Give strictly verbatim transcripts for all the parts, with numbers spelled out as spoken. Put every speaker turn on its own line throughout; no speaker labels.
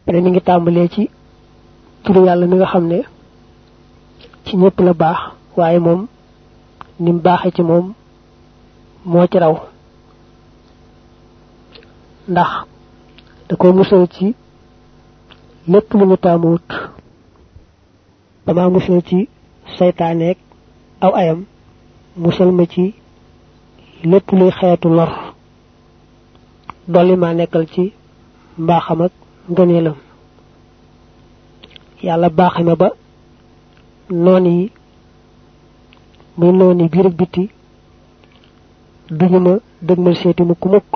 pare mi ngi tàmbalee ci turu yàlla mi nga xam ne ci ñëpp la baax waaye moom nim baaxee ci moom moo ci raw ndax da ko musal ci lépp lu ñu taamuwut dama musal ci saytaaneek aw ayam musal ma ci lépp luy xeetu lor dolli ma nekkal ci mbaaxam ak ngëneelam yàlla baaxe ma ba noon yi muy noon yi biir ak biti duñu ma dëgmal seeti mukk mukk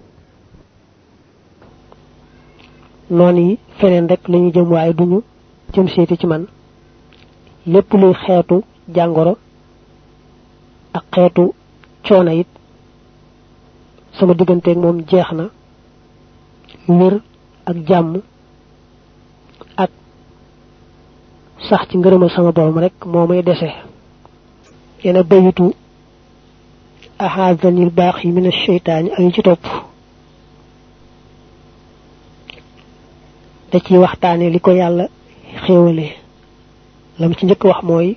noon yi feneen rek lañu jëm waaye duñu jëm seeti ci man lépp luy xeetu jàngoro ak xeetu coono it sama digganteeg moom jeex na wér ak jàmm ak sax ci ngërëmal sama borom rek moo may dese yena bayitu ahazanil baax yi min ash-shaytaan ay ci topp da ci waxtaane li ko yàlla xéewale lam ci njëkk wax mooy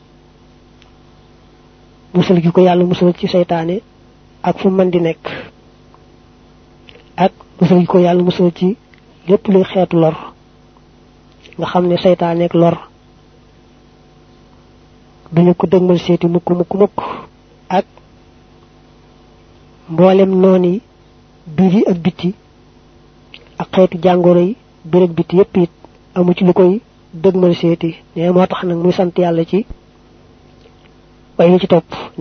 musal gi ko yàlla musal ci seytaane ak fu mën di nekk ak musal gi ko yàlla musal ci lépp luy xeetu lor nga xam ne seytaane ak lor duñu ko dëgmal seeti mukk mukk mukk ak mboolem nooni biir yi ak biti ak xeetu jàngoro yi biir ak biti yépp it amu ci lu koy dëgmal seeti ne moo tax nag muy sant yàlla ci way ci topp